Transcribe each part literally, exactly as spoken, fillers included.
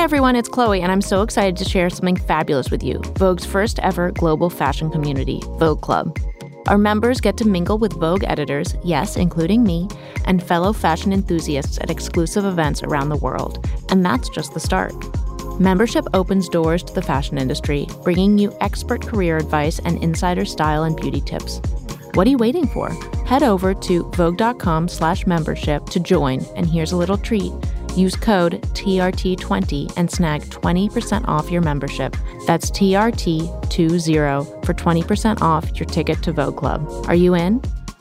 everyone, it's Chloe, and I'm so excited to share something fabulous with you. Vogue's first ever global fashion community, Vogue Club. Our members get to mingle with Vogue editors, yes, including me, and fellow fashion enthusiasts at exclusive events around the world. And that's just the start. Membership opens doors to the fashion industry, bringing you expert career advice and insider style and beauty tips. What are you waiting for? Head over to vogue.com slash membership to join, and here's a little treat. Use code T R T twenty and snag twenty percent off your membership. That's T R T twenty for twenty percent off your ticket to Vogue Club. Are you in?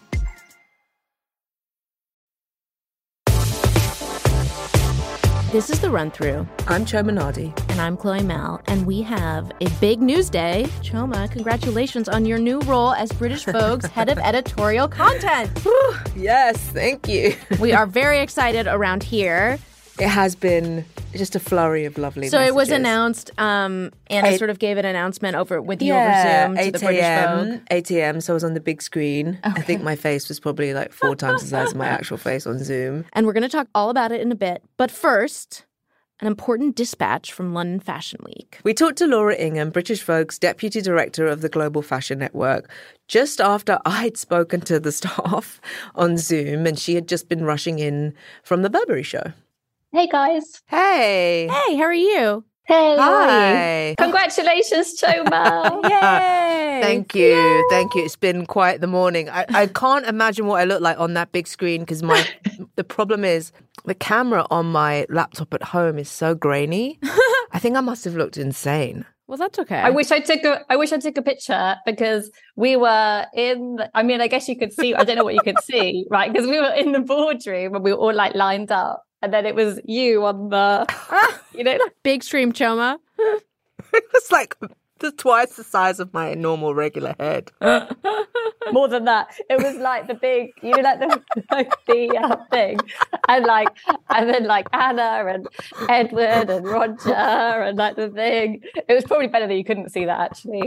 This is The Run Through. I'm Choma Nadi. And I'm Chloe Mal. And we have a big news day. Choma, congratulations on your new role as British Vogue's head of editorial content. Yes, thank you. We are very excited around here. It has been just a flurry of lovely So messages. it was announced, um, Anna Eight, sort of gave an announcement over with you yeah, over Zoom to the British Vogue. eight a.m. So I was on the big screen. Okay. I think my face was probably like four times the size of my actual face on Zoom. And we're going to talk all about it in a bit. But first, an important dispatch from London Fashion Week. We talked to Laura Ingham, British Vogue's Deputy Director of the Global Fashion Network, just after I'd spoken to the staff on Zoom and she had just been rushing in from the Burberry show. Hey, guys. Hey. Hey, how are you? Hey, Hi. Congratulations, Choma. Yay. Thank you. Yay. Thank you. It's been quite the morning. I, I can't imagine what I look like on that big screen because my the problem is the camera on my laptop at home is so grainy. I think I must have looked insane. Well, that's okay. I wish I took a I wish I took a picture because we were in I mean, I guess you could see I don't know what you could see, right? Because we were in the boardroom and we were all like lined up. And then it was you on the, you know, big stream Choma. It was like the twice the size of my normal regular head. More than that, it was like the big, you know, like the like the uh, thing, and like, and then like Anna and Edward and Roger and like the thing. It was probably better that you couldn't see that actually.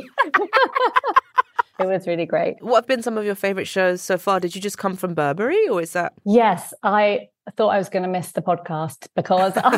It was really great. What have been some of your favourite shows so far? Did you just come from Burberry or is that? Yes, I thought I was going to miss the podcast because I,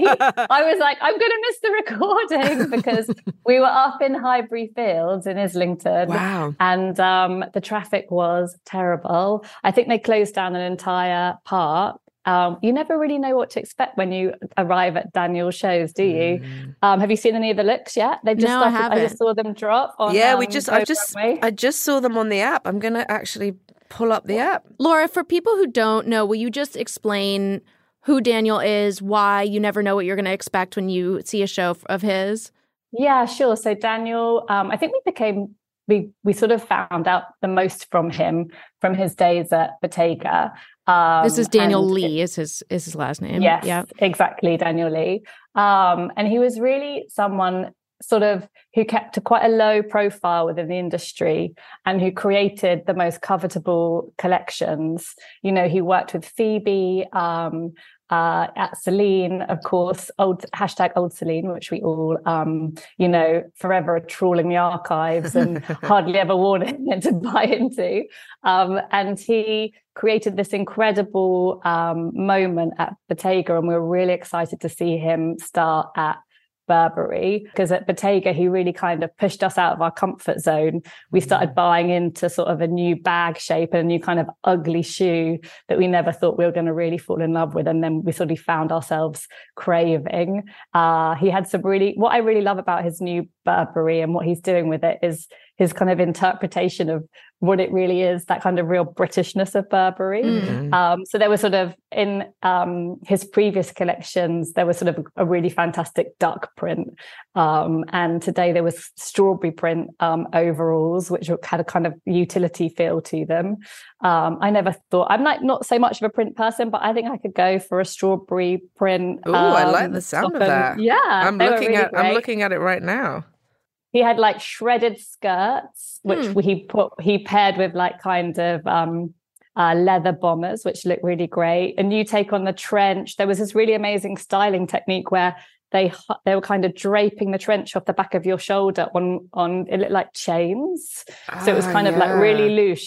I was like, I'm going to miss the recording because we were up in Highbury Fields in Islington. Wow. And um, the traffic was terrible. I think they closed down an entire park. Um, you never really know what to expect when you arrive at Daniel's shows, do you? Mm. Um, have you seen any of the looks yet? They've just no, started, I haven't. I just saw them drop on Yeah, um, we just I just Runway. I just saw them on the app. I'm going to actually pull up the app. Laura, for people who don't know, will you just explain who Daniel is, why you never know what you're going to expect when you see a show of his? Yeah, sure. So Daniel, um, I think we became we we sort of found out the most from him from his days at Bottega. Um, this is Daniel Lee it, is his is his last name. Yes, yeah. exactly, Daniel Lee. Um, and he was really someone sort of who kept a quite a low profile within the industry and who created the most covetable collections. You know, he worked with Phoebe, um, uh, at Celine, of course, old hashtag old Celine, which we all, um, you know, forever trawling the archives and hardly ever worn it to buy into. Um, and he created this incredible um, moment at Bottega, and we were really excited to see him start at Burberry, because at Bottega he really kind of pushed us out of our comfort zone. We started buying into sort of a new bag shape and a new kind of ugly shoe that we never thought we were going to really fall in love with, and then we sort of found ourselves craving. Uh, he had some really, what I really love about his new Burberry and what he's doing with it is his kind of interpretation of what it really is, that kind of real Britishness of Burberry. Mm. Um, so there was sort of, in um, his previous collections, there was sort of a really fantastic duck print. Um, and today there was strawberry print um, overalls, which had a kind of utility feel to them. Um, I never thought, I'm not, not so much of a print person, but I think I could go for a strawberry print. Oh, um, I like the sound of that. Yeah. I'm looking really at great. I'm looking at it right now. He had like shredded skirts, which hmm. he put he paired with like kind of um, uh, leather bombers, which looked really great. A new take on the trench. There was this really amazing styling technique where they they were kind of draping the trench off the back of your shoulder on on it looked like chains. Ah, so it was kind yeah. of like really loose.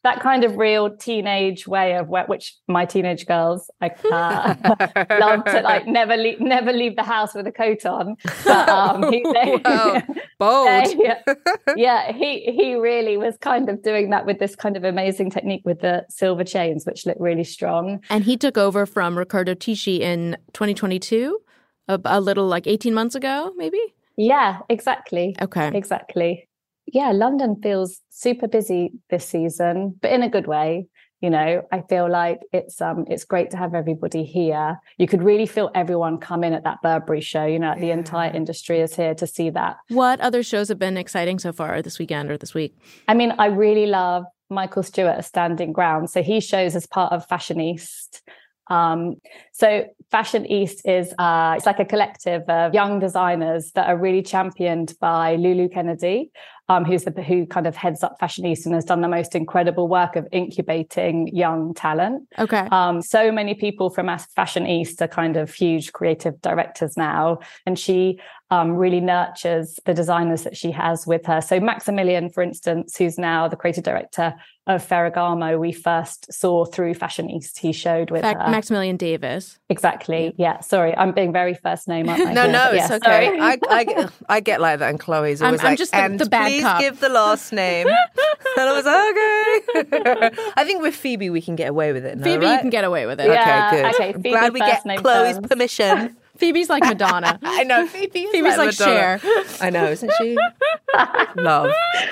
that kind of real teenage way of where, which my teenage girls like, uh, love to like never leave, never leave the house with a coat on. But, um, he, they, wow, bold. they, yeah, he he really was kind of doing that with this kind of amazing technique with the silver chains, which look really strong. And he took over from Riccardo Tisci in twenty twenty-two, a, a little like eighteen months ago, maybe? Yeah, exactly. Okay. Exactly. Yeah, London feels super busy this season, but in a good way. You know, I feel like it's um it's great to have everybody here. You could really feel everyone come in at that Burberry show. You know, like the Yeah. entire industry is here to see that. What other shows have been exciting so far this weekend or this week? I mean, I really love Michael Stewart as Standing Ground. So he shows as part of Fashion East. Um, so Fashion East is uh, it's like a collective of young designers that are really championed by Lulu Kennedy, um, who's the who kind of heads up Fashion East and has done the most incredible work of incubating young talent. Okay. Um, so many people from Fashion East are kind of huge creative directors now, and she um, really nurtures the designers that she has with her. So Maximilian, for instance, who's now the creative director of Ferragamo, we first saw through Fashion East. He showed with Fact, her. Maximilian Davis. Exactly. Yeah. Sorry, I'm being very first name, aren't I? No, no, But it's yeah, okay. sorry. I, I, get- I get like that, and Chloe's I'm- always I'm like, just the- and the bad please cop." give the last name. And I was like, okay. I think with Phoebe we can get away with it. No, Phoebe, right? you can get away with it. Yeah. Okay, good. okay, I'm Phoebe glad we first get name Chloe's first. permission. Phoebe's like Madonna. I know Phoebe. Is Phoebe's like Madonna. Cher. I know, isn't she? Love.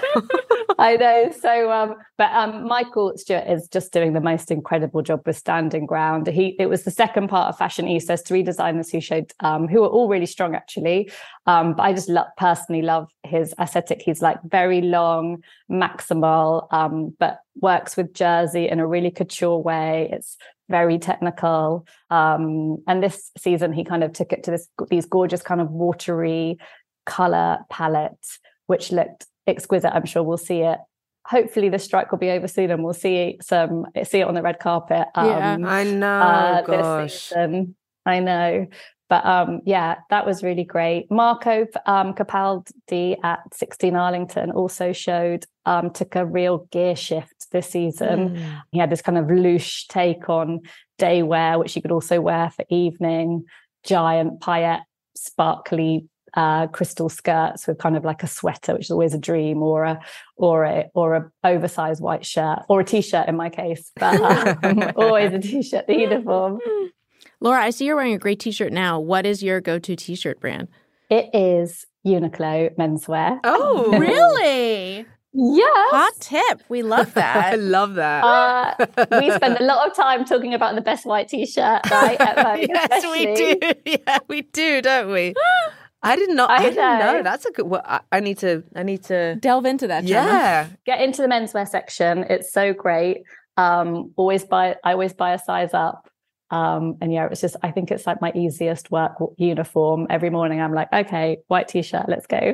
I know. So, um, but um, Michael Stewart is just doing the most incredible job with Standing Ground. He, it was the second part of Fashion East. There's three designers who showed, um, who are all really strong actually. Um, but I just lo- personally love his aesthetic. He's like very long, maximal, um, but works with jersey in a really couture way. It's very technical. Um, and this season, he kind of took it to this these gorgeous kind of watery color palettes, which looked exquisite. I'm sure we'll see it. Hopefully the strike will be over soon and we'll see some see it on the red carpet. Um, Yeah. I know. uh, gosh. this season. I know. But um, yeah, that was really great. Marco um, Capaldi at sixteen Arlington also showed, um, took a real gear shift this season. Mm. He had this kind of loose take on day wear, which you could also wear for evening, giant paillette, sparkly uh, crystal skirts with kind of like a sweater, which is always a dream, or a or a or a oversized white shirt, or a t-shirt in my case, but um, always a t-shirt, the uniform. Laura, I see you're wearing a great t-shirt now. What is your go-to t-shirt brand? It is Uniqlo menswear. Oh, Really? Yes. Hot tip. We love I that. love that. Uh, we spend a lot of time talking about the best white t-shirt, right? At Vogue, yes, we especially. do. Yeah, we do, don't we? I did not. I I, didn't know. know. That's a good. Well, I, I need to. I need to. Delve into that, Gemma. Yeah. Get into the menswear section. It's so great. Um, always buy. I always buy a size up. Um, and yeah, it's just. I think it's like my easiest work uniform. Every morning, I'm like, okay, white t-shirt, let's go.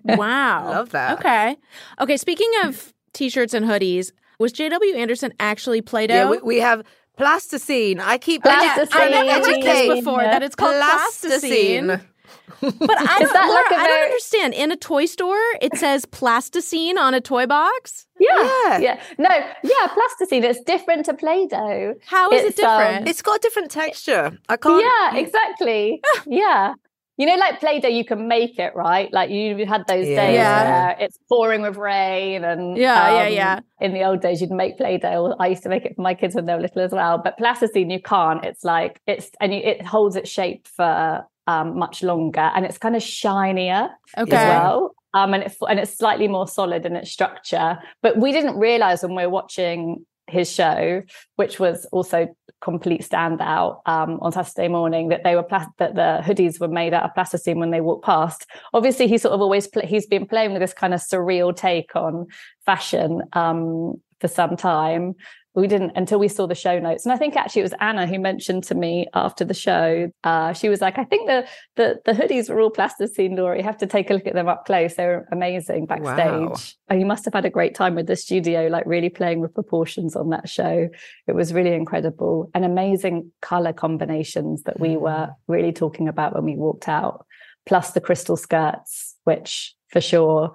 Wow. Love that. Okay. Okay, speaking of t-shirts and hoodies, was J W. Anderson actually Play-Doh? Yeah, we, we have plasticine. I keep. Plasticine. I never heard this Plasticine. before, that it's called plasticine. Plasticine. But I Is don't, that Laura, like a I don't very- understand. In a toy store, it says plasticine on a toy box. Yeah, Yeah. yeah. No, yeah, plasticine. It's different to Play-Doh. How is It's, it different? um, It's got a different texture. I can't. Yeah, exactly. yeah. You know, like Play-Doh, you can make it, right? Like you had those Yeah. days Yeah. where it's pouring with rain and Yeah, yeah, um, yeah. in the old days, you'd make Play-Doh. I used to make it for my kids when they were little as well. But plasticine, you can't. It's like, it's, and you, it holds its shape for um, much longer and it's kind of shinier Okay. as well. Um, and, it, and it's slightly more solid in its structure. But we didn't realize when we were watching his show, which was also complete standout um, on Saturday morning, that they were plas- that the hoodies were made out of plasticine when they walked past. Obviously, he sort of always pl- he's been playing with this kind of surreal take on fashion um, for some time. We didn't until we saw the show notes, and I think actually it was Anna who mentioned to me after the show. Uh, she was like, "I think the the the hoodies were all plasticine, Laura. You have to take a look at them up close. They were amazing backstage." Wow. And you must have had a great time with the studio, like really playing with proportions on that show. It was really incredible and amazing color combinations that we were really talking about when we walked out. Plus the crystal skirts, which for sure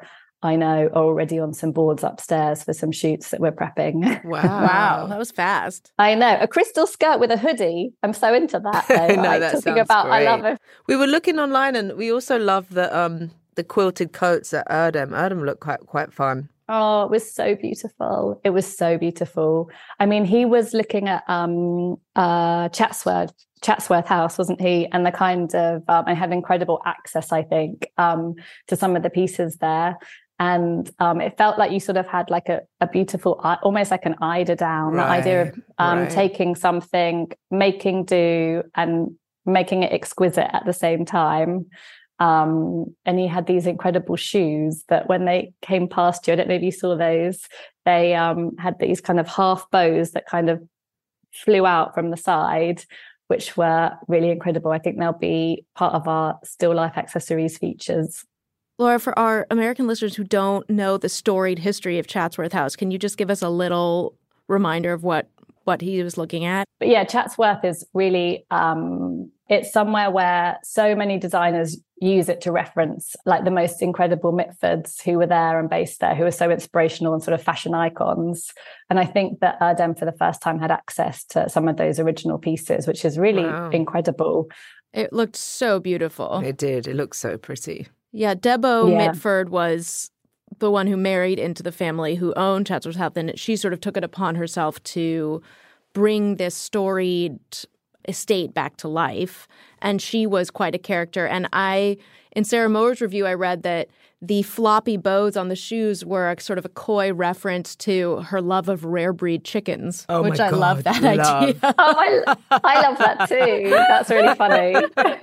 I know, are already on some boards upstairs for some shoots that we're prepping. Wow. Wow, that was fast. I know. A crystal skirt with a hoodie. I'm so into that, though. No, like, that talking sounds about, great. I love it. We were looking online, and we also love the um the quilted coats at Erdem. Erdem looked quite quite fun. Oh, it was so beautiful. It was so beautiful. I mean, he was looking at um, uh, Chatsworth, Chatsworth House, wasn't he? And the kind of, um, I had incredible access, I think, um, to some of the pieces there. And um, it felt like you sort of had like a, a beautiful, almost like an eider down, Right, the idea of um, right. taking something, making do and making it exquisite at the same time. Um, and he had these incredible shoes that when they came past you, I don't know if you saw those, they um, had these kind of half bows that kind of flew out from the side, which were really incredible. I think they'll be part of our still life accessories features. Laura, for our American listeners who don't know the storied history of Chatsworth House, can you just give us a little reminder of what, what he was looking at? But yeah, Chatsworth is really, um, it's somewhere where so many designers use it to reference like the most incredible Mitfords who were there and based there, who were so inspirational and sort of fashion icons. And I think that Erdem for the first time had access to some of those original pieces, which is really Wow. incredible. It looked so beautiful. It did. It looked so pretty. Yeah, Debo Yeah. Mitford was the one who married into the family who owned Chatsworth House, and she sort of took it upon herself to bring this storied estate back to life. And she was quite a character. And I, in Sarah Mower's review, I read that the floppy bows on the shoes were a sort of a coy reference to her love of rare breed chickens, Oh my which I God, love that love. idea. Oh, I, I love that too. That's really funny.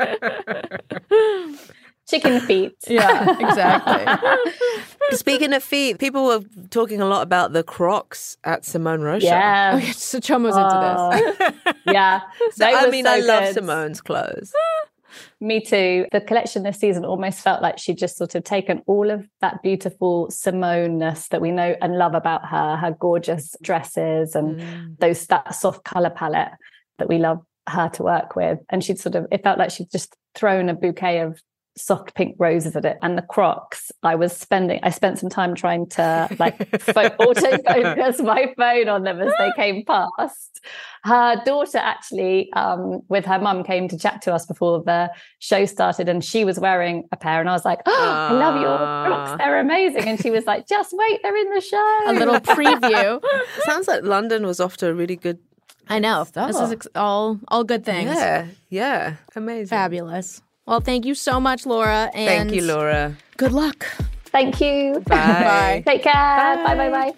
Chicken feet. Yeah, exactly. Speaking of feet, people were talking a lot about the Crocs at Simone Rocha. Yeah. Okay, so Chum was into this. Oh, yeah. So, They I were mean, so I love good. Simone's clothes. Me too. The collection this season almost felt like she'd just sort of taken all of that beautiful Simone-ness that we know and love about her, her gorgeous dresses and Mm. those that soft color palette that we love her to work with. And she'd sort of, it felt like she'd just thrown a bouquet of soft pink roses at it. And the Crocs, I was spending, I spent some time trying to like fo- auto-focus my phone on them as they came past. Her daughter actually, um, with her mum, came to chat to us before the show started, and she was wearing a pair, and I was like, oh, I love your Crocs, they're amazing. And she was like, just wait, they're in the show. A little preview. Sounds like London was off to a really good I know. This is ex- all all good things. Yeah, yeah. Amazing. Fabulous. Well, thank you so much, Laura. And Thank you, Laura. good luck. Thank you. Bye. Take care. Bye, bye, bye.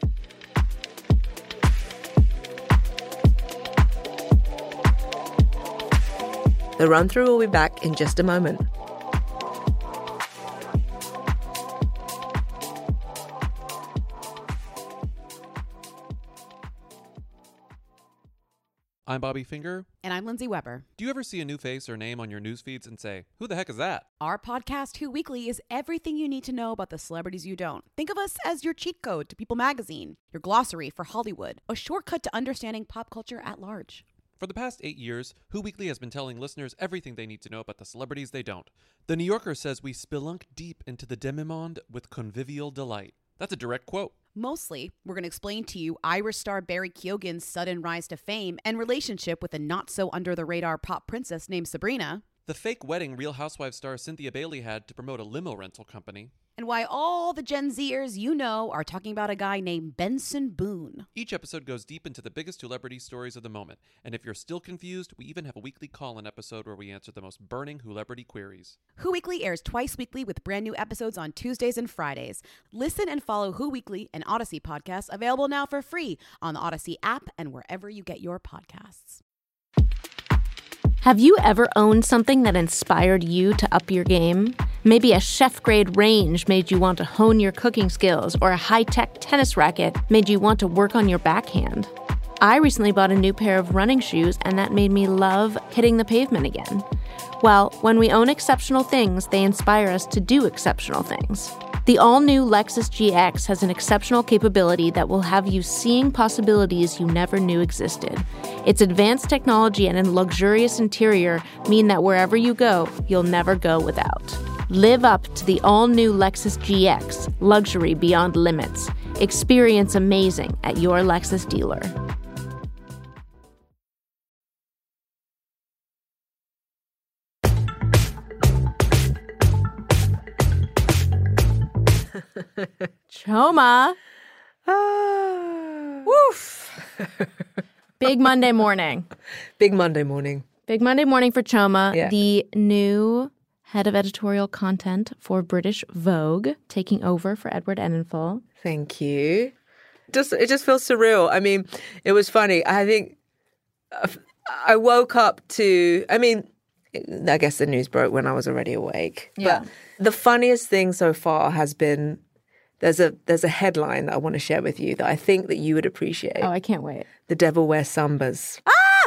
The run through will be back in just a moment. I'm Bobby Finger. And I'm Lindsay Weber. Do you ever see a new face or name on your news feeds and say, who the heck is that? Our podcast, Who Weekly, is everything you need to know about the celebrities you don't. Think of us as your cheat code to People Magazine, your glossary for Hollywood, a shortcut to understanding pop culture at large. For the past eight years, Who Weekly has been telling listeners everything they need to know about the celebrities they don't. The New Yorker says we spelunk deep into the demi-monde with convivial delight. That's a direct quote. Mostly, we're going to explain to you Irish star Barry Keoghan's sudden rise to fame and relationship with a not-so-under-the-radar pop princess named Sabrina. The fake wedding Real Housewives star Cynthia Bailey had to promote a limo rental company. And why all the Gen Zers you know are talking about a guy named Benson Boone. Each episode goes deep into the biggest celebrity stories of the moment. And if you're still confused, we even have a weekly call-in episode where we answer the most burning celebrity queries. Who Weekly airs twice weekly with brand new episodes on Tuesdays and Fridays. Listen and follow Who Weekly, an Odyssey podcast, available now for free on the Odyssey app and wherever you get your podcasts. Have you ever owned something that inspired you to up your game? Maybe a chef-grade range made you want to hone your cooking skills, or a high-tech tennis racket made you want to work on your backhand. I recently bought a new pair of running shoes, and that made me love hitting the pavement again. Well, when we own exceptional things, they inspire us to do exceptional things. The all-new Lexus G X has an exceptional capability that will have you seeing possibilities you never knew existed. Its advanced technology and a luxurious interior mean that wherever you go, you'll never go without. Live up to the all-new Lexus G X, luxury beyond limits. Experience amazing at your Lexus dealer. Choma. Ah. Woof. Big Monday morning. Big Monday morning. Big Monday morning for Choma, Yeah. the new head of editorial content for British Vogue, taking over for Edward Enninful. Thank you. Just it just feels surreal. I mean, it was funny. I think uh, I woke up to. I mean, I guess the news broke when I was already awake. Yeah. But the funniest thing so far has been there's a there's a headline that I want to share with you that I think that you would appreciate. Oh, I can't wait. The Devil Wears Sambas.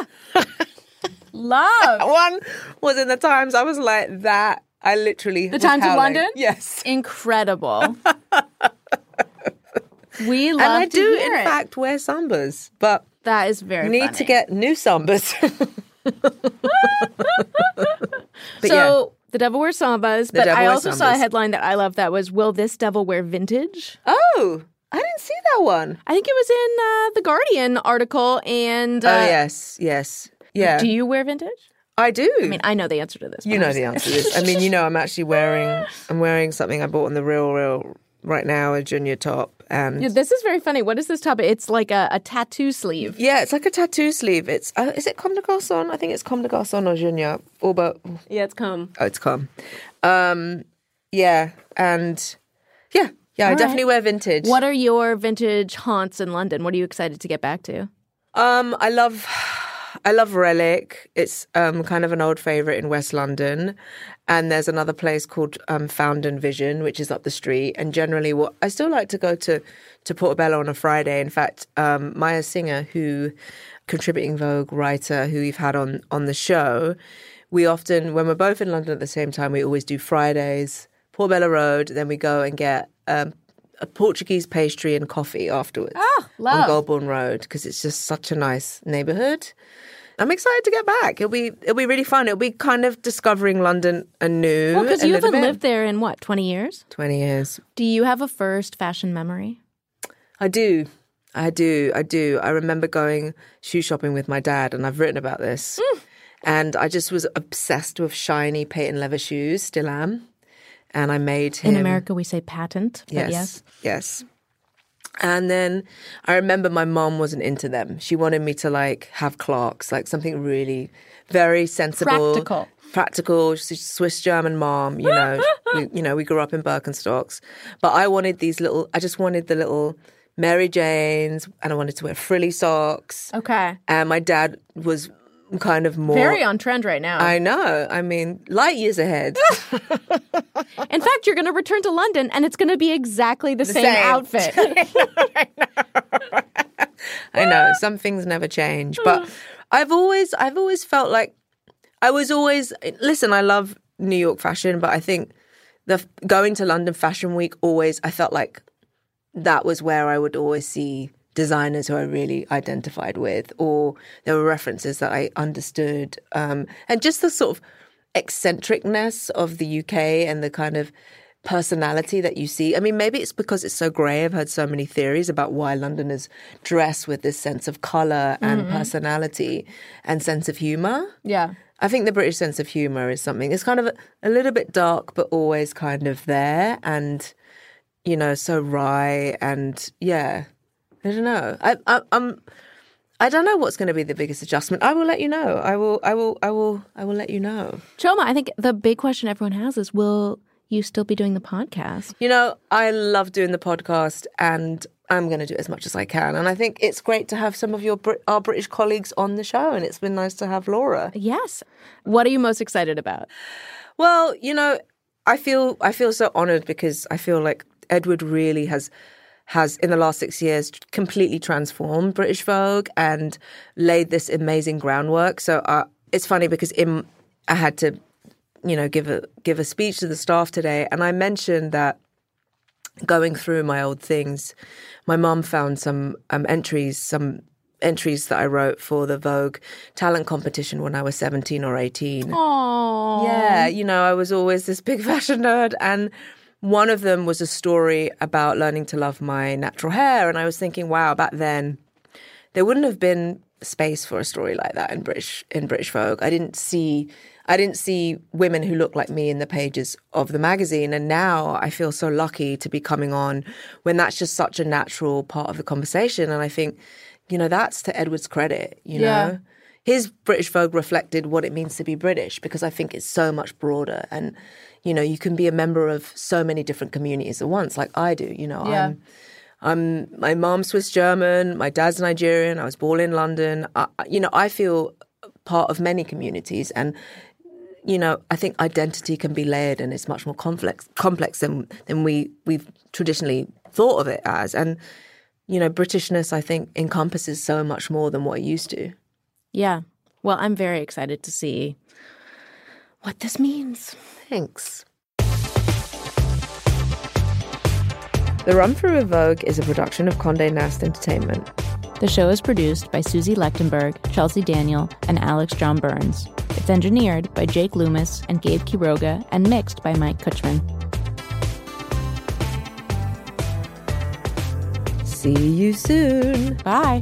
Love. One was in the Times. I was like that. I literally The was Times of howling. London? Yes. Incredible. We love And I to do, hear in it. fact, wear sambas, but That is very need funny. to get new sambas. But so yeah. the devil wears sambas, The but devil I wears also saw a sambas. headline that I love that was, will this devil wear vintage? Oh, I didn't see that one. I think it was in uh, the Guardian article. And uh, oh, yes, yes. Yeah, do you wear vintage? I do. I mean, I know the answer to this. you but know I'm the just- answer to this. I mean, you know, I'm actually wearing, I'm wearing something I bought on the Real Real right now, a junior top. And Yeah, this is very funny. What is this top? It's like a, a tattoo sleeve. yeah, it's like a tattoo sleeve. It's, uh, is it Comme des Garçons? I think it's Comme des Garçons or Junior. Or but, Yeah, it's come. oh, it's Comme. Um, yeah, and yeah, yeah, I All definitely right. wear vintage. What are your vintage haunts in London? What are you excited to get back to? Um, I love, I love Relic. It's um kind of an old favorite in West London, and there's another place called um, Found and Vision, which is up the street. And generally, what I still like to go to to Portobello on a Friday. In fact, um, Maya Singer, who contributing Vogue writer, who we've had on on the show, we often, when we're both in London at the same time, we always do Fridays, Portobello Road. Then we go and get um, a Portuguese pastry and coffee afterwards. Oh, love. On Goulburn Road, because it's just such a nice neighbourhood. I'm excited to get back. It'll be it'll be really fun. It'll be kind of discovering London anew. Well, because a you little haven't bit. lived there in what, twenty years? twenty years. Do you have a first fashion memory? I do. I do. I do. I remember going shoe shopping with my dad, and I've written about this. Mm. And I just was obsessed with shiny patent leather shoes, still am. And I made him. In America, we say patent, but Yes, yes. yes. And then I remember my mom wasn't into them. She wanted me to like have Clarks, like something really very sensible. Practical. Practical, she's Swiss German mom, you know. we, you know, we grew up in Birkenstocks. But I wanted these little, I just wanted the little Mary Janes, and I wanted to wear frilly socks. Okay. And my dad was kind of more. Very on trend right now. I know. I mean, light years ahead. In fact, you're going to return to London and it's going to be exactly the, same, same. outfit. I know some things never change, but I've always, I've always felt like I was always. Listen, I love New York fashion, but I think the going to London Fashion Week always, I felt like that was where I would always see designers who I really identified with, or there were references that I understood, um, and just the sort of eccentricness of the U K and the kind of personality that you see. I mean, maybe it's because it's so grey. I've heard so many theories about why Londoners dress with this sense of colour and mm-hmm. personality and sense of humour. Yeah. I think the British sense of humour is something, it's kind of a, a little bit dark, but always kind of there, and, you know, so wry, and yeah, I don't know. I, I, I'm, I don't know what's going to be the biggest adjustment. I will let you know. I will, I will, I will, I will let you know. Choma, I think the big question everyone has is, will you still be doing the podcast? You know, I love doing the podcast, and I'm going to do it as much as I can. And I think it's great to have some of your Brit- our British colleagues on the show, and it's been nice to have Laura. Yes. What are you most excited about? Well, you know, I feel I feel so honoured because I feel like Edward really has has in the last six years completely transformed British Vogue and laid this amazing groundwork. So uh, it's funny because in, I had to, you know, give a give a speech to the staff today, and I mentioned that going through my old things, my mum found some um, entries some entries that I wrote for the Vogue talent competition when I was seventeen or eighteen. Aww. Yeah, you know, I was always this big fashion nerd. And one of them was a story about learning to love my natural hair. And I was thinking, wow, back then, there wouldn't have been space for a story like that in British in British Vogue. I didn't see I didn't see women who looked like me in the pages of the magazine. And now I feel so lucky to be coming on when that's just such a natural part of the conversation. And I think, you know, that's to Edward's credit, you Yeah. know. His British Vogue reflected what it means to be British, because I think it's so much broader. And, you know, you can be a member of so many different communities at once, like I do. You know, Yeah. I'm, I'm my mom's Swiss German, my dad's Nigerian, I was born in London. I, you know, I feel part of many communities. And, you know, I think identity can be layered and it's much more complex complex than, than we, we've traditionally thought of it as. And, you know, Britishness, I think, encompasses so much more than what it used to. Yeah. Well, I'm very excited to see what this means. Thanks. The Run Through of Vogue is a production of Condé Nast Entertainment. The show is produced by Susie Lechtenberg, Chelsea Daniel, and Alex John Burns. It's engineered by Jake Loomis and Gabe Quiroga and mixed by Mike Kutchman. See you soon. Bye.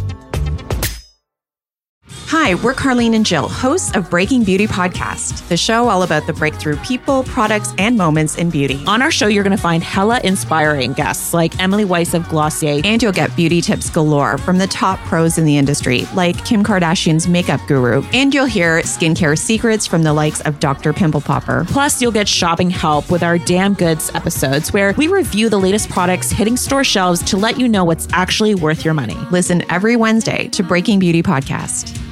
Hi, we're Carlene and Jill, hosts of Breaking Beauty Podcast, the show all about the breakthrough people, products, and moments in beauty. On our show, you're going to find hella inspiring guests like Emily Weiss of Glossier. And you'll get beauty tips galore from the top pros in the industry, like Kim Kardashian's makeup guru. And you'll hear skincare secrets from the likes of Doctor Pimple Popper. Plus, you'll get shopping help with our Damn Goods episodes, where we review the latest products hitting store shelves to let you know what's actually worth your money. Listen every Wednesday to Breaking Beauty Podcast.